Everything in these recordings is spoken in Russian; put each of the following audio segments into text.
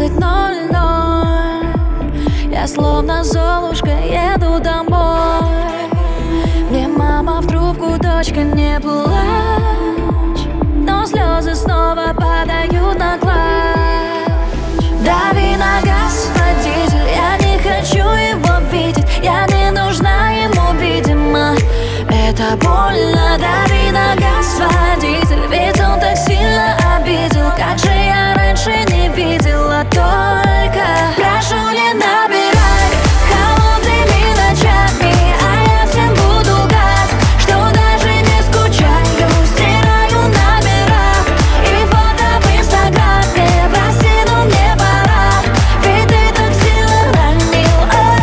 19:00. Я словно Золушка еду домой. Мне мама в трубку: дочка, не плачь. Но слезы снова падают на клатч. Дави на газ, водитель, я не хочу его видеть. Я не нужна ему, видимо, это больно. Дави на газ, водитель, ведь он так сильно обидел. Как же я раньше не видела, только прошу, не набирай холодными ночами, а я всем буду лгать, что даже не скучаю. Стираю номера и фото в инстаграме. Прости, но мне пора, ведь ты так сильно ранил.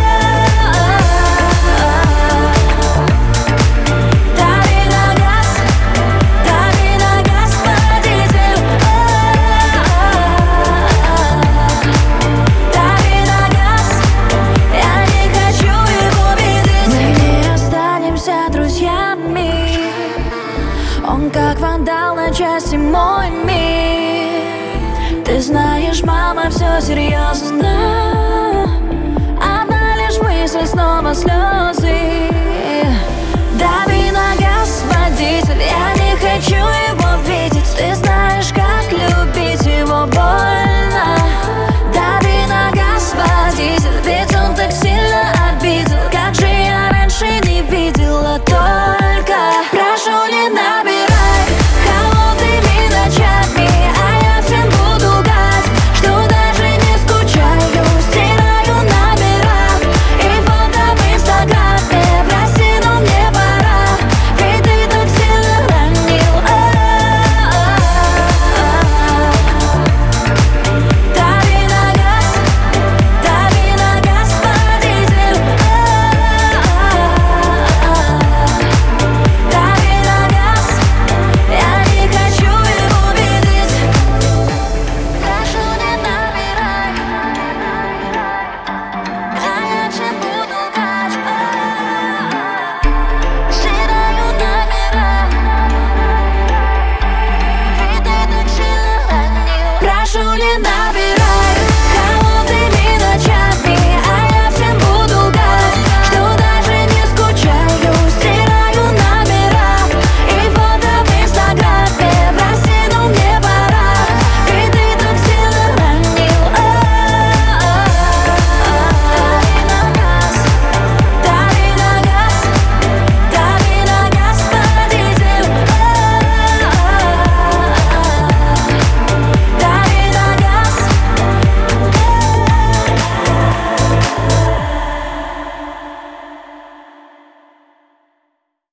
Дави на газ, водитель. Дави на газ, я не хочу его видеть. Мы не останемся друзьями. Он как вандал на части мой мир. Ты знаешь, мама, все серьезно. Одна лишь мысль, снова слезы.